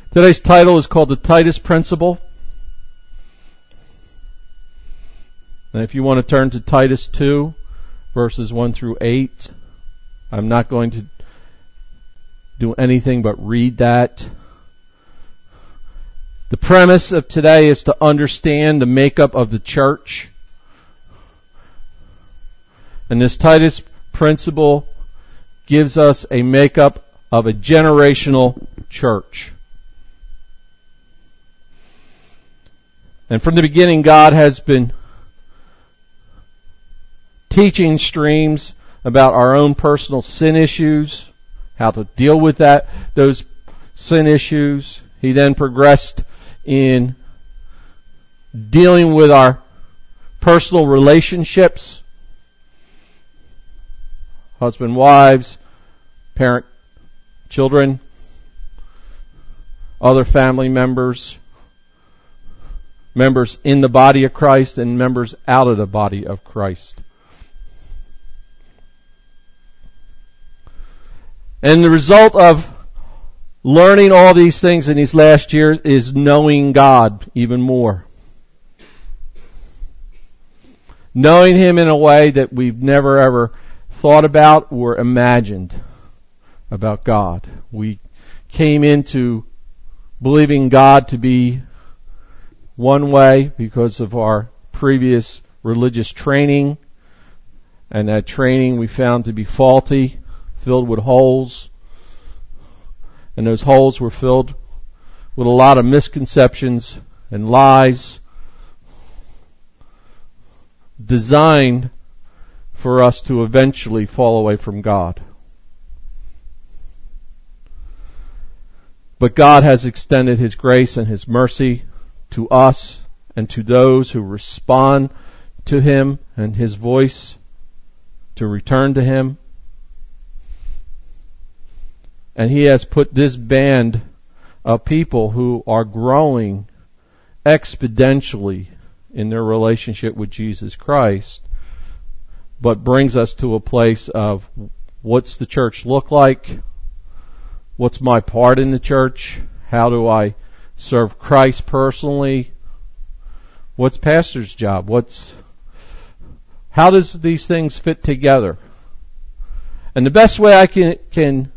Today's title is called The Titus Principle. And if you want to turn to Titus 2, verses 1 through 8, I'm not going to do anything but read that. The premise of today is to understand the makeup of the church. And this Titus principle gives us a makeup of a generational church. And from the beginning, God has been teaching streams about our own personal sin issues, how to deal with those sin issues. He then progressed in dealing with our personal relationships, husband, wives, parent, children, other family members, members in the body of Christ and members out of the body of Christ. And the result of learning all these things in these last years is knowing God even more. Knowing Him in a way that we've never ever thought about or imagined about God. We came into believing God to be one way because of our previous religious training, and that training we found to be faulty, filled with holes, and those holes were filled with a lot of misconceptions and lies designed for us to eventually fall away from God. But God has extended His grace and His mercy to us and to those who respond to Him and His voice to return to Him. And He has put this band of people who are growing exponentially in their relationship with Jesus Christ, but brings us to a place of what's the church look like? What's my part in the church? How do I serve Christ personally? What's pastor's job? How does these things fit together? And the best way I can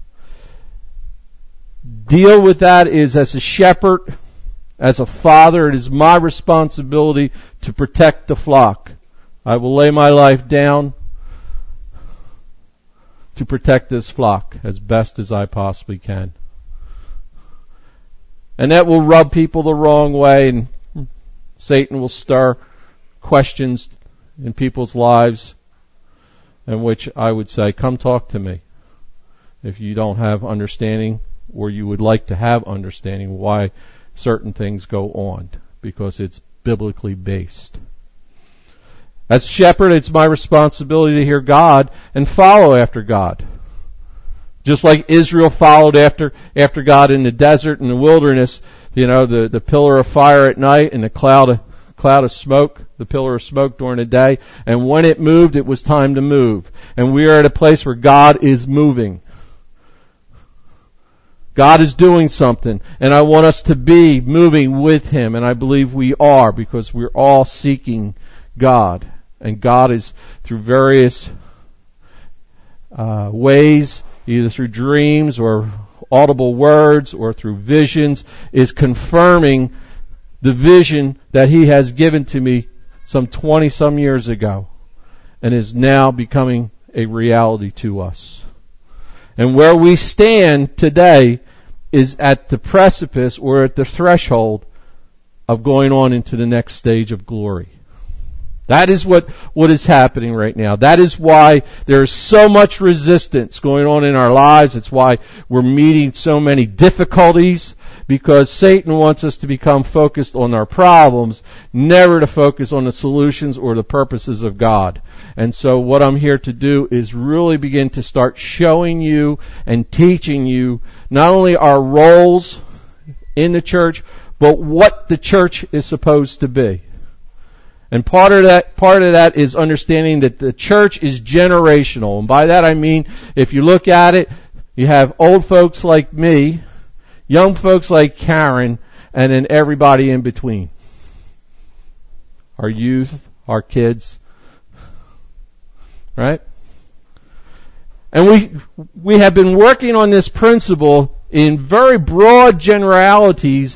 deal with that is as a shepherd, as a father. It is my responsibility to protect the flock. I will lay my life down to protect this flock as best as I possibly can. And that will rub people the wrong way, and Satan will stir questions in people's lives, in which I would say, come talk to me if you don't have understanding, or you would like to have understanding why certain things go on, because it's biblically based. As shepherd, it's my responsibility to hear God and follow after God. Just like Israel followed after God in the desert and the wilderness, the pillar of fire at night and the cloud of smoke, the pillar of smoke during the day. And when it moved, it was time to move. And we are at a place where God is moving. God is doing something, and I want us to be moving with Him, and I believe we are, because we're all seeking God. And God is, through various ways, either through dreams or audible words or through visions, is confirming the vision that He has given to me some 20-some years ago, and is now becoming a reality to us. And where we stand today is at the precipice or at the threshold of going on into the next stage of glory. That is what is happening right now. That is why there's so much resistance going on in our lives. It's why we're meeting so many difficulties, because Satan wants us to become focused on our problems, never to focus on the solutions or the purposes of God. And so what I'm here to do is really begin to start showing you and teaching you not only our roles in the church, but what the church is supposed to be. And part of that is understanding that the church is generational. And by that I mean, if you look at it, you have old folks like me, young folks like Karen, and then everybody in between. Our youth, our kids. Right? And we have been working on this principle in very broad generalities,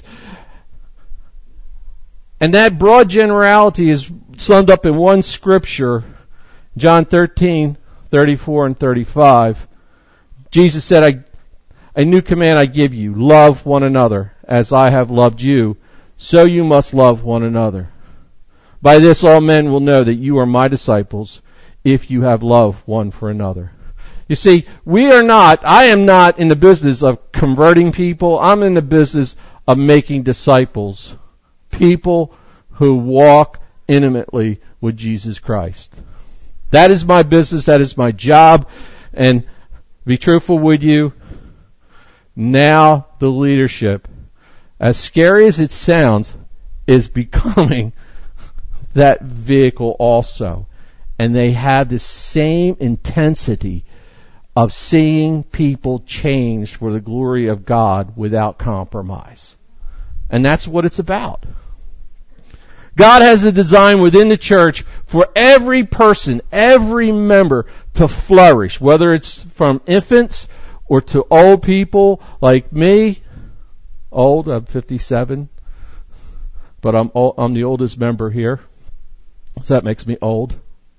and that broad generality is summed up in one scripture, John 13:34 and 35. Jesus said, a new command I give you, love one another as I have loved you, so you must love one another. By this all men will know that you are my disciples, if you have love one for another. You see, I am not in the business of converting people. I'm in the business of making disciples. People who walk intimately with Jesus Christ. That is my business. That is my job. And to be truthful with you, now the leadership, as scary as it sounds, is becoming that vehicle also. And they have the same intensity of seeing people changed for the glory of God without compromise. And that's what it's about. God has a design within the church for every person, every member to flourish, whether it's from infants or to old people like me. Old, I'm 57, but I'm the oldest member here, so that makes me old.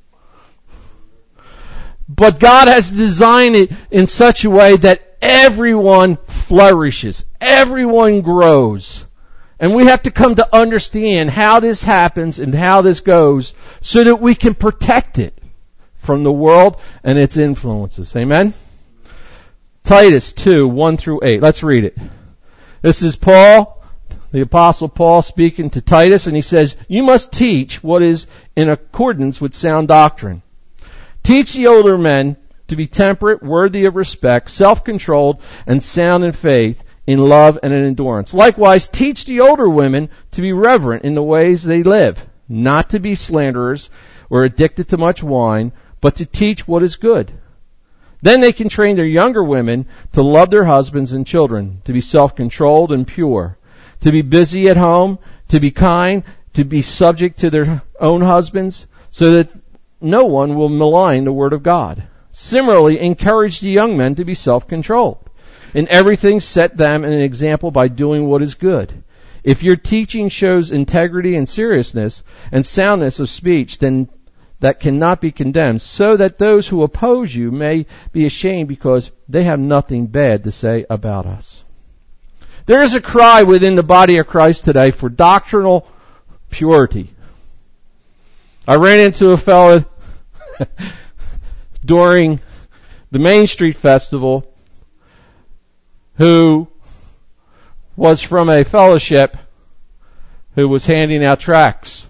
But God has designed it in such a way that everyone flourishes, everyone grows. And we have to come to understand how this happens and how this goes so that we can protect it from the world and its influences. Amen? Titus 2:1-8. Let's read it. This is Paul, the Apostle Paul, speaking to Titus, and he says, you must teach what is in accordance with sound doctrine. Teach the older men to be temperate, worthy of respect, self-controlled, and sound in faith, in love and in endurance. Likewise, teach the older women to be reverent in the ways they live, not to be slanderers or addicted to much wine, but to teach what is good. Then they can train their younger women to love their husbands and children, to be self-controlled and pure, to be busy at home, to be kind, to be subject to their own husbands, so that no one will malign the word of God. Similarly, encourage the young men to be self-controlled. In everything, set them an example by doing what is good. If your teaching shows integrity and seriousness and soundness of speech, then that cannot be condemned, so that those who oppose you may be ashamed because they have nothing bad to say about us. There is a cry within the body of Christ today for doctrinal purity. I ran into a fellow during the Main Street Festival who was from a fellowship who was handing out tracts.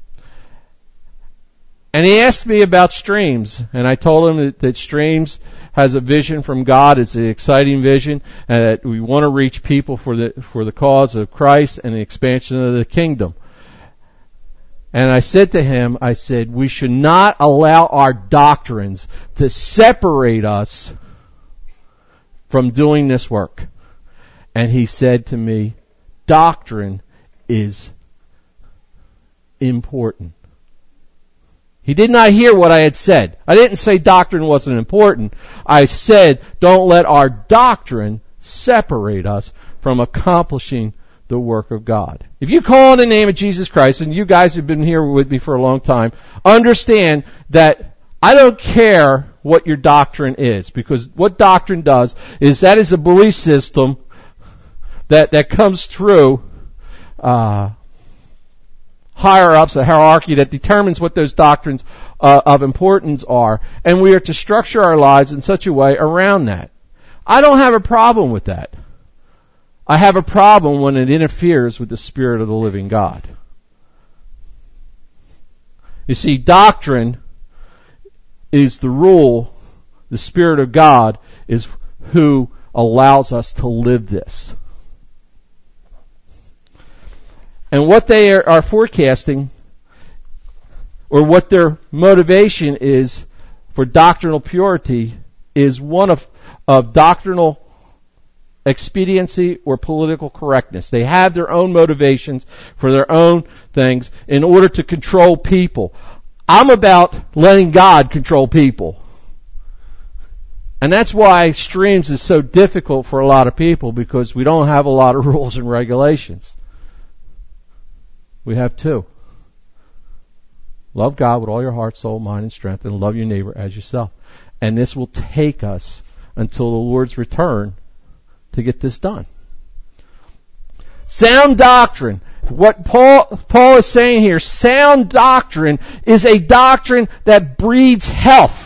And he asked me about Streams, and I told him that Streams has a vision from God. It's an exciting vision, and that we want to reach people for the cause of Christ and the expansion of the kingdom. And I said to him, we should not allow our doctrines to separate us from doing this work. And he said to me, doctrine is important. He did not hear what I had said. I didn't say doctrine wasn't important. I said, don't let our doctrine separate us from accomplishing the work of God. If you call on the name of Jesus Christ, and you guys have been here with me for a long time, understand that I don't care what your doctrine is, because what doctrine does is that is a belief system that comes through higher ups, a hierarchy that determines what those doctrines of importance are, and we are to structure our lives in such a way around that. I don't have a problem with that. I have a problem when it interferes with the Spirit of the living God. You see, doctrine is the rule. The Spirit of God is who allows us to live this. And what they are forecasting, or what their motivation is for doctrinal purity, is one of doctrinal expediency or political correctness. They have their own motivations for their own things in order to control people. I'm about letting God control people. And that's why streams is so difficult for a lot of people, because we don't have a lot of rules and regulations. We have two. Love God with all your heart, soul, mind, and strength, and love your neighbor as yourself. And this will take us until the Lord's return to get this done. Sound doctrine. What Paul is saying here, sound doctrine is a doctrine that breeds health.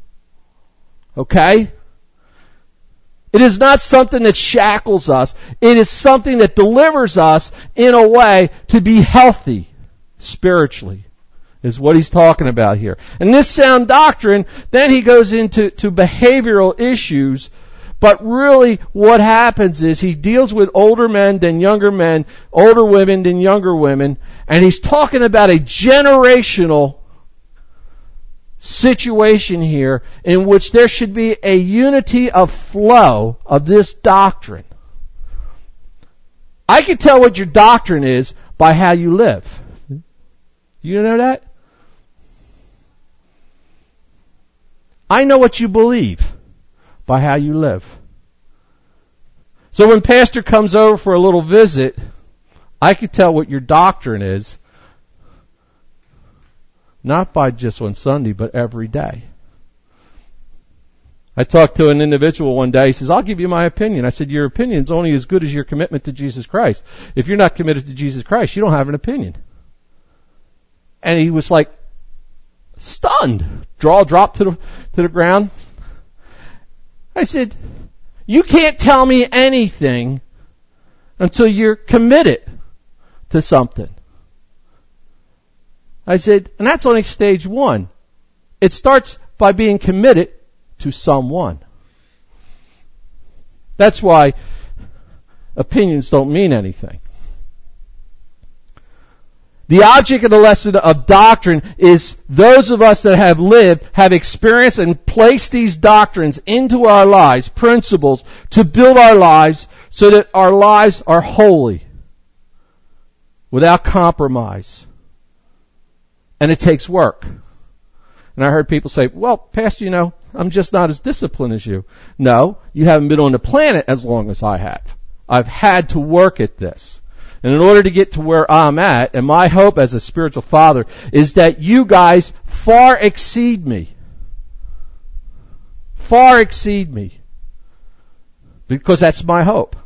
Okay? It is not something that shackles us. It is something that delivers us in a way to be healthy spiritually, is what he's talking about here. And this sound doctrine, then he goes into behavioral issues. But really what happens is he deals with older men than younger men, older women than younger women, and he's talking about a generational situation here in which there should be a unity of flow of this doctrine. I can tell what your doctrine is by how you live. You know that? I know what you believe by how you live. So when Pastor comes over for a little visit, I can tell what your doctrine is, not by just on Sunday, but every day. I talked to an individual one day. He says, I'll give you my opinion. I said, your opinion is only as good as your commitment to Jesus Christ. If you're not committed to Jesus Christ, you don't have an opinion. And he was like stunned. Jaw dropped to the ground. I said, you can't tell me anything until you're committed to something. I said, and that's only stage one. It starts by being committed to someone. That's why opinions don't mean anything. The object of the lesson of doctrine is those of us that have lived, have experienced and placed these doctrines into our lives, principles, to build our lives so that our lives are holy, without compromise. And it takes work. And I heard people say, well, Pastor, I'm just not as disciplined as you. No, you haven't been on the planet as long as I have. I've had to work at this. And in order to get to where I'm at, and my hope as a spiritual father is that you guys far exceed me. Far exceed me. Because that's my hope.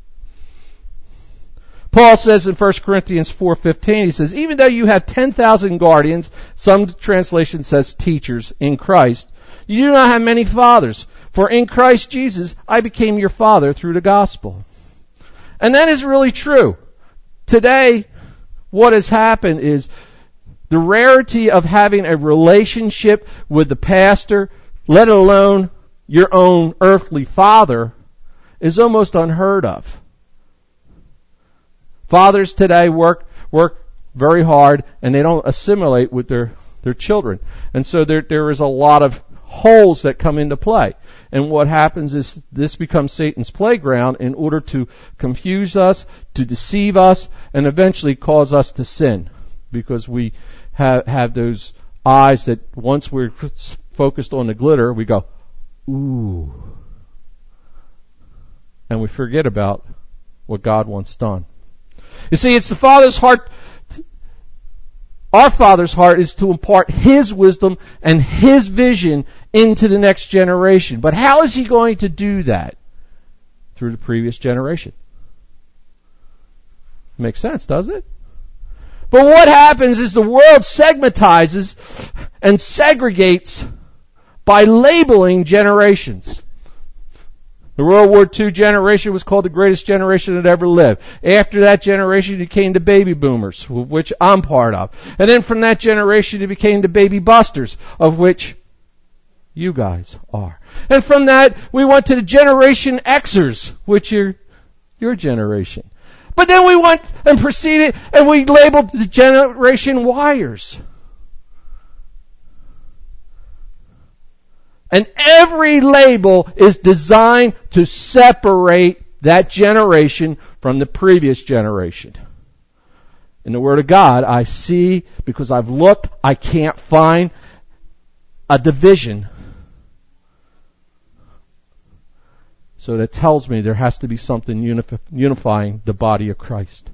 Paul says in 1 Corinthians 4:15, he says, even though you have 10,000 guardians, some translation says teachers in Christ, you do not have many fathers. For in Christ Jesus, I became your father through the gospel. And that is really true. Today, what has happened is the rarity of having a relationship with the pastor, let alone your own earthly father, is almost unheard of. Fathers today work very hard, and they don't assimilate with their children. And so there is a lot of holes that come into play. And what happens is this becomes Satan's playground in order to confuse us, to deceive us, and eventually cause us to sin. Because we have those eyes that once we're focused on the glitter, we go, ooh. And we forget about what God wants done. You see, it's the Father's heart. Our Father's heart is to impart His wisdom and His vision into the next generation. But how is He going to do that? Through the previous generation. Makes sense, doesn't it? But what happens is the world segmentizes and segregates by labeling generations. The World War II generation was called the greatest generation that ever lived. After that generation, it became the baby boomers, of which I'm part of. And then from that generation, it became the baby busters, of which you guys are. And from that, we went to the Generation Xers, which are your generation. But then we went and proceeded, and we labeled the Generation Yers. And every label is designed to separate that generation from the previous generation. In the Word of God, I see, because I've looked, I can't find a division. So that tells me there has to be something unifying the body of Christ.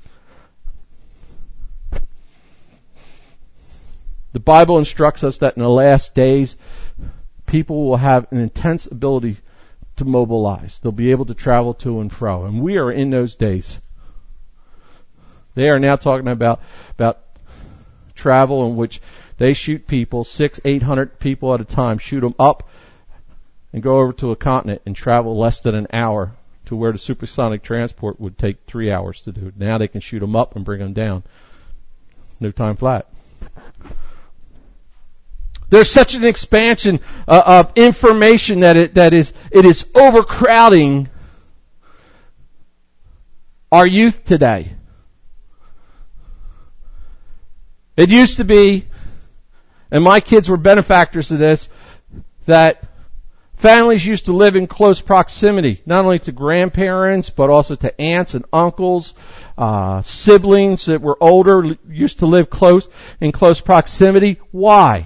The Bible instructs us that in the last days, people will have an intense ability to mobilize. They'll be able to travel to and fro. And we are in those days. They are now talking about travel in which they shoot people, 600-800 people at a time, shoot them up and go over to a continent and travel less than an hour to where the supersonic transport would take 3 hours to do. Now they can shoot them up and bring them down. No time flat. There's such an expansion of information that it is overcrowding our youth today. It used to be, and my kids were benefactors of this, that families used to live in close proximity, not only to grandparents, but also to aunts and uncles, siblings that were older used to live in close proximity. Why?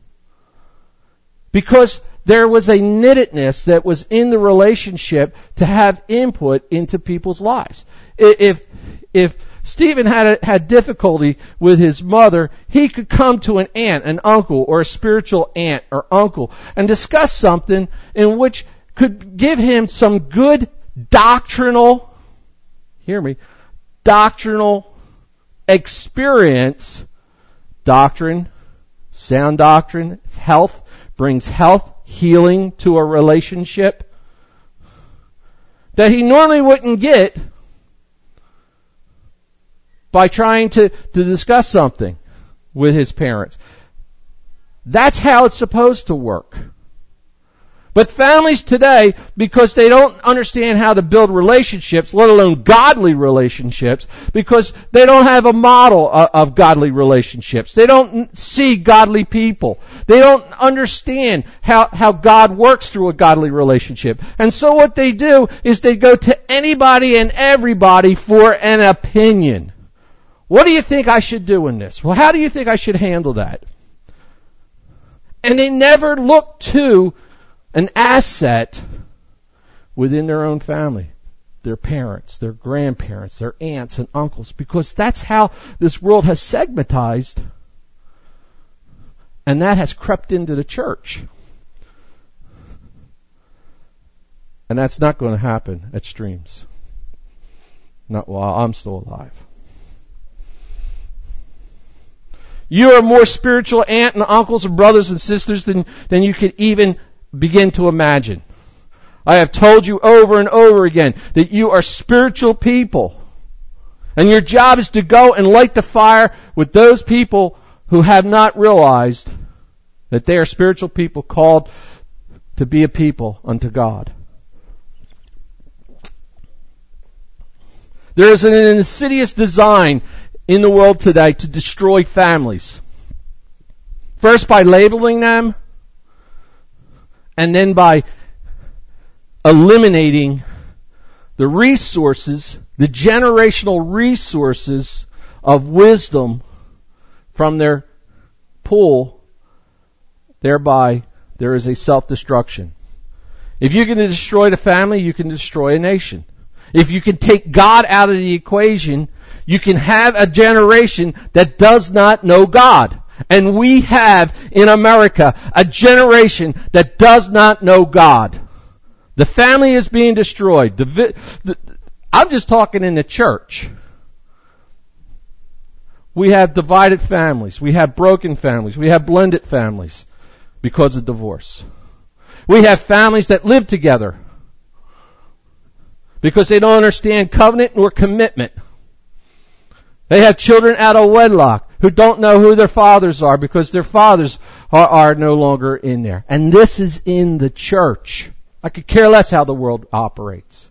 Because there was a knittedness that was in the relationship to have input into people's lives. If Stephen had difficulty with his mother, he could come to an aunt, an uncle, or a spiritual aunt or uncle and discuss something in which could give him some good doctrinal experience. Doctrine, sound doctrine, health, brings health, healing to a relationship that he normally wouldn't get by trying to discuss something with his parents. That's how it's supposed to work. But families today, because they don't understand how to build relationships, let alone godly relationships, because they don't have a model of godly relationships. They don't see godly people. They don't understand how God works through a godly relationship. And so what they do is they go to anybody and everybody for an opinion. What do you think I should do in this? Well, how do you think I should handle that? And they never look to an asset within their own family, their parents, their grandparents, their aunts and uncles, because that's how this world has segmentized, and that has crept into the church. And that's not going to happen at Streams. Not while I'm still alive. You are more spiritual aunt and uncles and brothers and sisters than you could even begin to imagine. I have told you over and over again that you are spiritual people. And your job is to go and light the fire with those people who have not realized that they are spiritual people called to be a people unto God. There is an insidious design in the world today to destroy families. First by labeling them, and then by eliminating the resources, the generational resources of wisdom from their pool. Thereby, there is a self-destruction. If you're going to destroy the family, you can destroy a nation. If you can take God out of the equation, you can have a generation that does not know God. And we have in America a generation that does not know God. The family is being destroyed. I'm just talking in the church. We have divided families. We have broken families. We have blended families because of divorce. We have families that live together because they don't understand covenant nor commitment. They have children out of wedlock who don't know who their fathers are because their fathers are no longer in there. And this is in the church. I could care less how the world operates.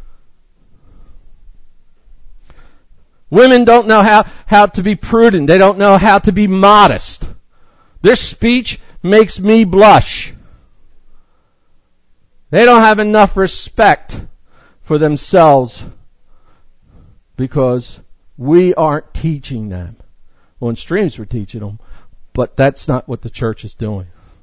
Women don't know how to be prudent. They don't know how to be modest. Their speech makes me blush. They don't have enough respect for themselves because we aren't teaching them. Well, in streams we're teaching them, but that's not what the church is doing.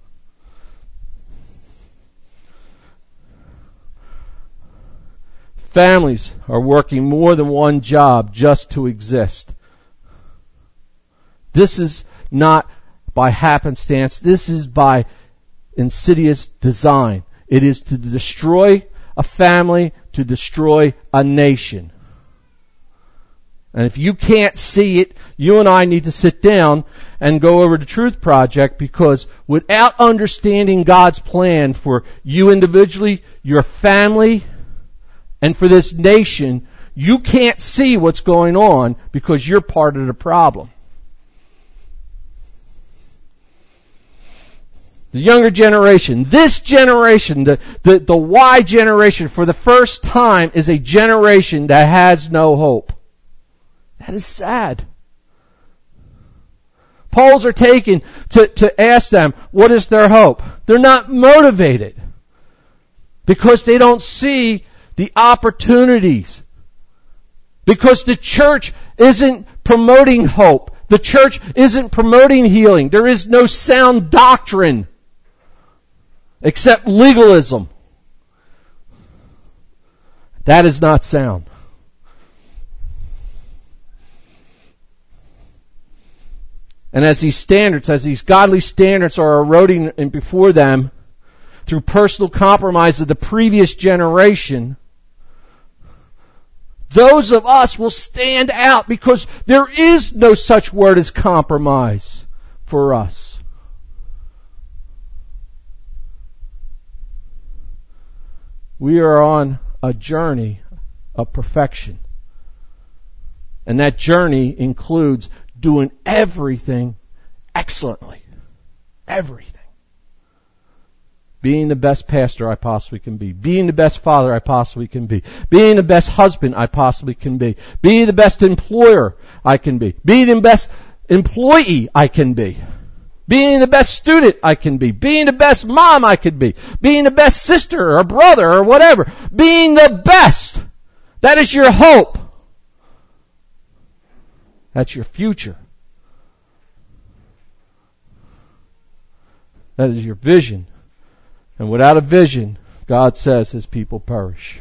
Families are working more than one job just to exist. This is not by happenstance. This is by insidious design. It is to destroy a family, to destroy a nation. And if you can't see it, you and I need to sit down and go over the Truth Project, because without understanding God's plan for you individually, your family, and for this nation, you can't see what's going on because you're part of the problem. The younger generation, this generation, the Y generation, for the first time is a generation that has no hope. That is sad. Polls are taken to ask them, what is their hope? They're not motivated because they don't see the opportunities. Because the church isn't promoting hope. The church isn't promoting healing. There is no sound doctrine except legalism. That is not sound. And as these godly standards are eroding before them through personal compromise of the previous generation, those of us will stand out because there is no such word as compromise for us. We are on a journey of perfection. And that journey includes doing everything excellently. Everything. Being the best pastor I possibly can be. Being the best father I possibly can be. Being the best husband I possibly can be. Being the best employer I can be. Being the best employee I can be. Being the best student I can be. Being the best mom I could be. Being the best sister or brother or whatever. Being the best. That is your hope. That's your future. That is your vision. And without a vision, God says His people perish.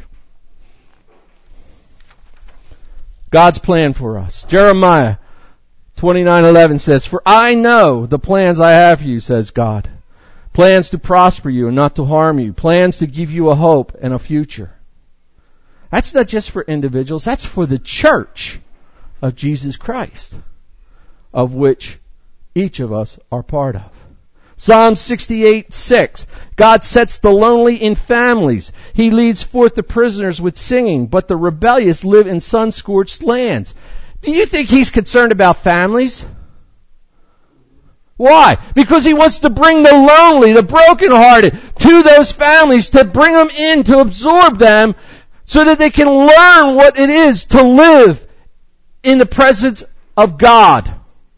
God's plan for us. Jeremiah 29:11 says, "For I know the plans I have for you," says God. "Plans to prosper you and not to harm you. Plans to give you a hope and a future." That's not just for individuals. That's for the church of Jesus Christ, of which each of us are part of. Psalm 68:6. God sets the lonely in families. He leads forth the prisoners with singing, but the rebellious live in sun-scorched lands. Do you think He's concerned about families? Why? Because He wants to bring the lonely, the brokenhearted to those families, to bring them in, to absorb them, so that they can learn what it is to live in the presence of God.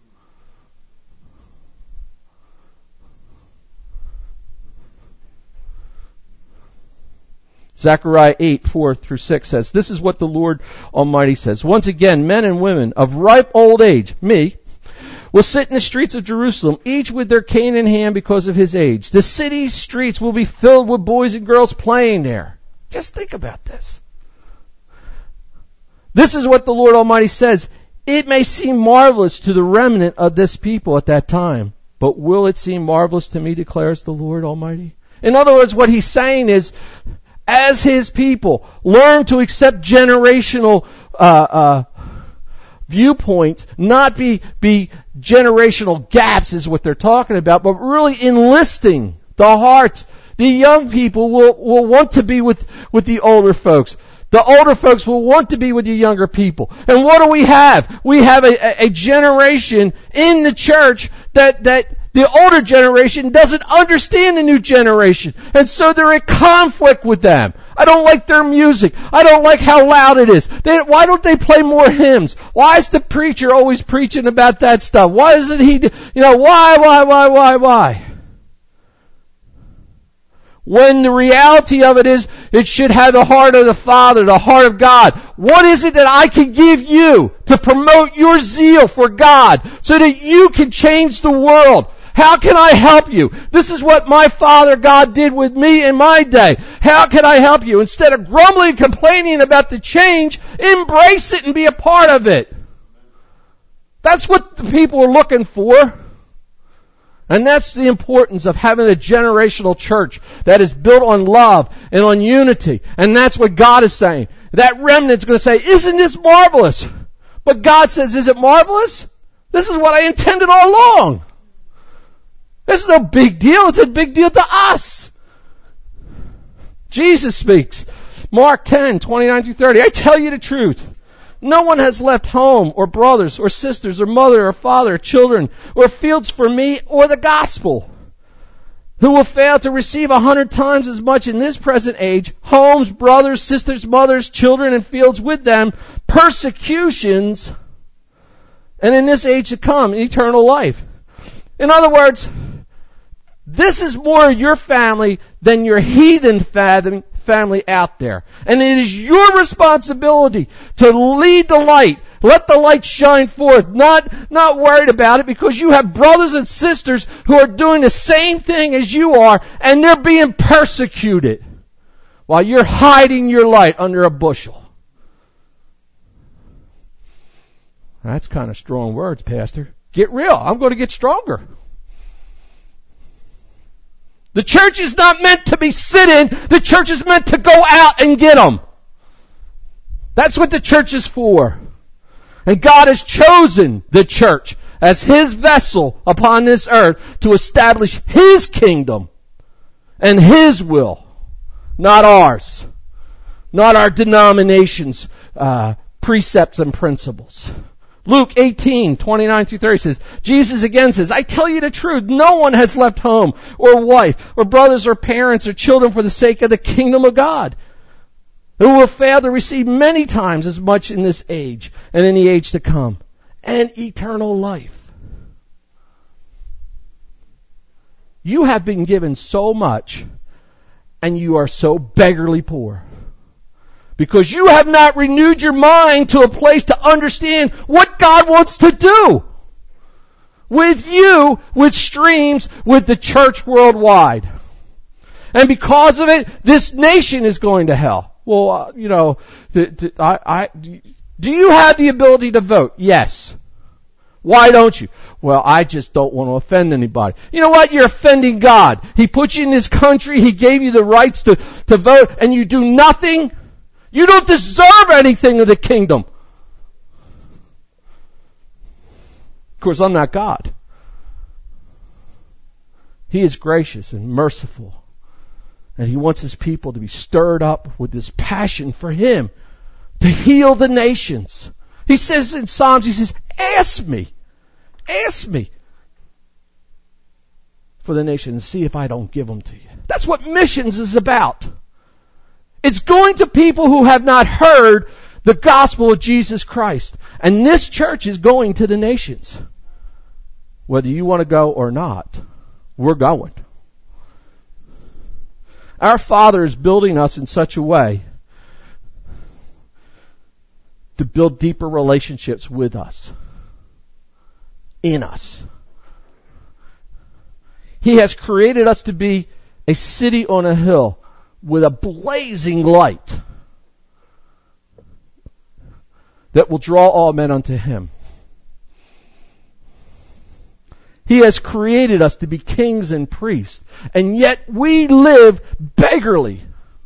Zechariah 8:4-6 says, "This is what the Lord Almighty says. Once again, men and women of ripe old age, me, will sit in the streets of Jerusalem, each with their cane in hand because of his age. The city's streets will be filled with boys and girls playing there." Just think about this. This is what the Lord Almighty says. "It may seem marvelous to the remnant of this people at that time, but will it seem marvelous to me, declares the Lord Almighty?" In other words, what He's saying is, as His people learn to accept generational viewpoints, not be generational gaps is what they're talking about, but really enlisting the hearts. The young people will want to be with the older folks. The older folks will want to be with the younger people. And what do we have? We have a generation in the church that the older generation doesn't understand the new generation. And so they're in conflict with them. I don't like their music. I don't like how loud it is. Why don't they play more hymns? Why is the preacher always preaching about that stuff? Why isn't he, why? when the reality of it is it should have the heart of the Father, the heart of God. What is it that I can give you to promote your zeal for God so that you can change the world? How can I help you? This is what my Father God did with me in my day. How can I help you? Instead of grumbling and complaining about the change, embrace it and be a part of it. That's what the people are looking for. And that's the importance of having a generational church that is built on love and on unity. And that's what God is saying. That remnant's going to say, isn't this marvelous? But God says, is it marvelous? This is what I intended all along. This is no big deal. It's a big deal to us. Jesus speaks. Mark 10:29-30. I tell you the truth. No one has left home or brothers or sisters or mother or father or children or fields for me or the gospel who will fail to receive 100 times as much in this present age, homes, brothers, sisters, mothers, children, and fields with them, persecutions, and in this age to come, eternal life. In other words, this is more your family than your heathen family out there. And it is your responsibility to lead the light. Let the light shine forth. Not worried about it, because you have brothers and sisters who are doing the same thing as you are, and they're being persecuted while you're hiding your light under a bushel. That's kind of strong words, Pastor. Get real. I'm going to get stronger. The church is not meant to be sitting. The church is meant to go out and get them. That's what the church is for. And God has chosen the church as His vessel upon this earth to establish His kingdom and His will, not ours, not our denomination's precepts and principles. Luke 18:29-30 says, Jesus again says, I tell you the truth, no one has left home or wife or brothers or parents or children for the sake of the kingdom of God, who will fail to receive many times as much in this age and in the age to come, and eternal life. You have been given so much, and you are so beggarly poor. Because you have not renewed your mind to a place to understand what God wants to do with you, with Streams, with the church worldwide. And because of it, this nation is going to hell. Well, do you have the ability to vote? Yes. Why don't you? Well, I just don't want to offend anybody. You know what? You're offending God. He put you in this country. He gave you the rights to vote, and you do nothing. You don't deserve anything of the kingdom. Of course, I'm not God. He is gracious and merciful. And He wants His people to be stirred up with this passion for Him to heal the nations. He says in Psalms, He says, ask me for the nation and see if I don't give them to you. That's what missions is about. It's going to people who have not heard the gospel of Jesus Christ. And this church is going to the nations. Whether you want to go or not, we're going. Our Father is building us in such a way to build deeper relationships with us, in us. He has created us to be a city on a hill with a blazing light that will draw all men unto Him. He has created us to be kings and priests, and yet we live beggarly.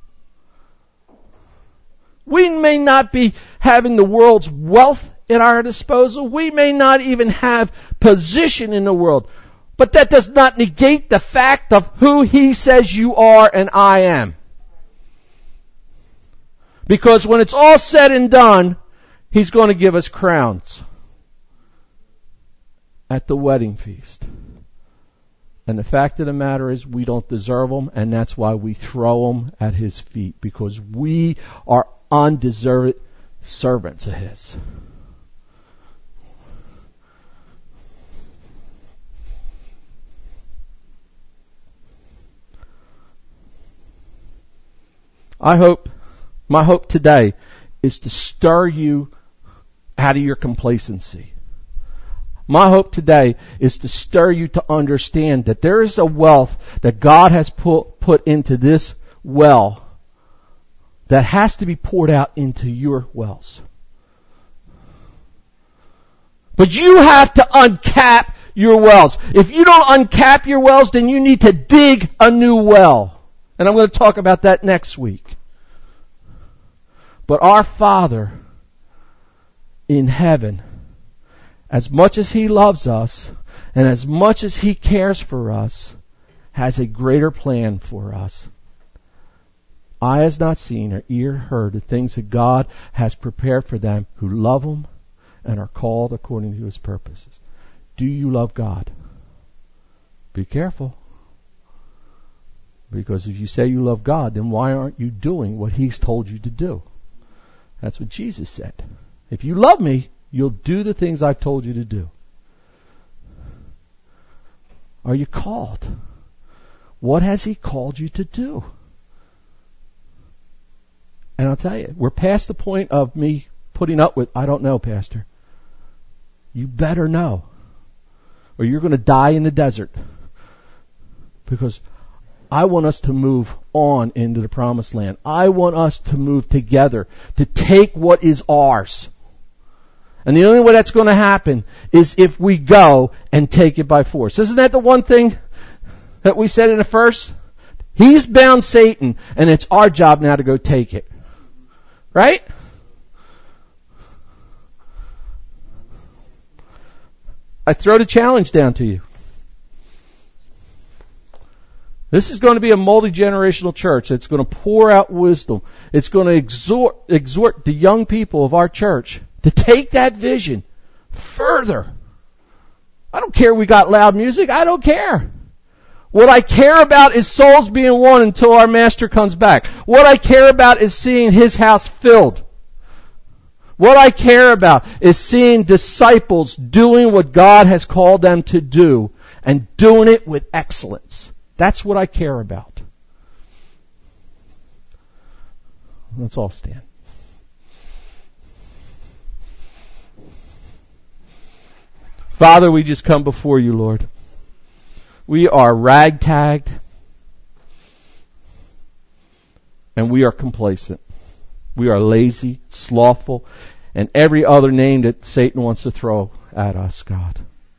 We may not be having the world's wealth at our disposal. We may not even have position in the world. But that does not negate the fact of who He says you are and I am. Because when it's all said and done, He's going to give us crowns at the wedding feast. And the fact of the matter is we don't deserve them, and that's why we throw them at His feet, because we are undeserved servants of His. My hope today is to stir you out of your complacency. My hope today is to stir you to understand that there is a wealth that God has put into this well that has to be poured out into your wells. But you have to uncap your wells. If you don't uncap your wells, then you need to dig a new well. And I'm going to talk about that next week. But our Father in heaven, as much as He loves us and as much as He cares for us, has a greater plan for us. Eye has not seen or ear heard the things that God has prepared for them who love Him and are called according to His purposes. Do you love God? Be careful. Because if you say you love God, then why aren't you doing what He's told you to do? That's what Jesus said. If you love me, you'll do the things I've told you to do. Are you called? What has He called you to do? And I'll tell you, we're past the point of me putting up with, I don't know, Pastor. You better know. Or you're going to die in the desert. Because I want us to move on into the promised land. I want us to move together to take what is ours. And the only way that's going to happen is if we go and take it by force. Isn't that the one thing that we said in the first? He's bound Satan, and it's our job now to go take it. Right? I throw the challenge down to you. This is going to be a multi-generational church that's going to pour out wisdom. It's going to exhort the young people of our church to take that vision further. I don't care we got loud music. I don't care. What I care about is souls being won until our Master comes back. What I care about is seeing His house filled. What I care about is seeing disciples doing what God has called them to do and doing it with excellence. That's what I care about. Let's all stand. Father, we just come before you, Lord. We are ragtagged and we are complacent. We are lazy, slothful, and every other name that Satan wants to throw at us, God.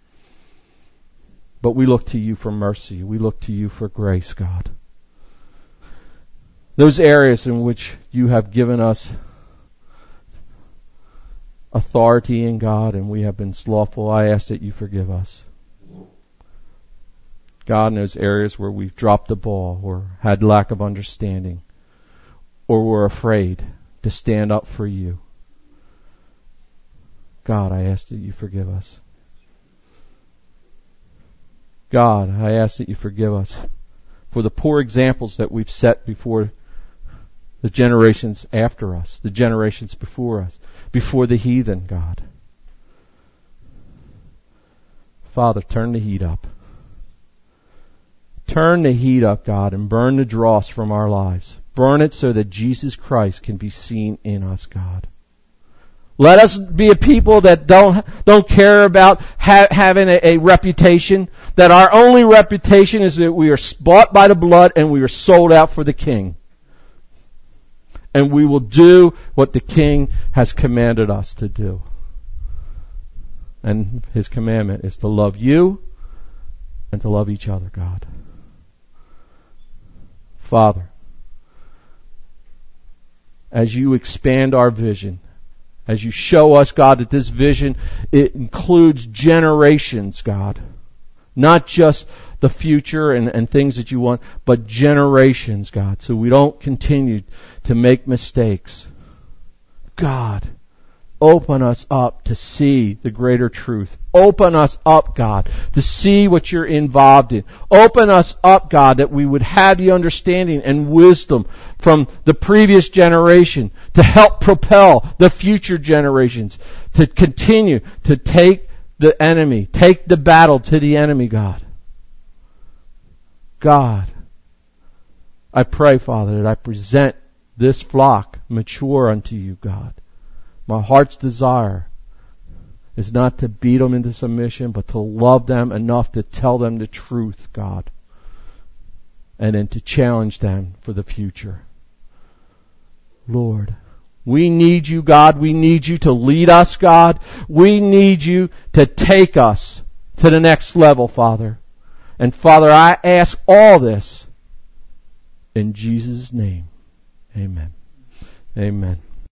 But we look to you for mercy. We look to you for grace, God. Those areas in which you have given us authority in God and we have been slothful, I ask that you forgive us. God, in those areas where we've dropped the ball or had lack of understanding or were afraid to stand up for you, God, I ask that you forgive us. God, I ask that you forgive us for the poor examples that we've set before the generations after us, the generations before us, before the heathen, God. Father, turn the heat up. Turn the heat up, God, and burn the dross from our lives. Burn it so that Jesus Christ can be seen in us, God. Let us be a people that don't care about having a reputation, that our only reputation is that we are bought by the blood and we are sold out for the King. And we will do what the King has commanded us to do. And His commandment is to love you and to love each other, God. Father, as you expand our vision, as you show us, God, that this vision, it includes generations, God. Not just the future and things that you want, but generations, God, so we don't continue to make mistakes. God, open us up to see the greater truth. Open us up, God, to see what you're involved in. Open us up, God, that we would have the understanding and wisdom from the previous generation to help propel the future generations to continue to take the battle to the enemy, God. God, I pray, Father, that I present this flock mature unto you, God. My heart's desire is not to beat them into submission, but to love them enough to tell them the truth, God, and then to challenge them for the future. Lord, we need you, God. We need you to lead us, God. We need you to take us to the next level, Father. And Father, I ask all this in Jesus' name. Amen. Amen.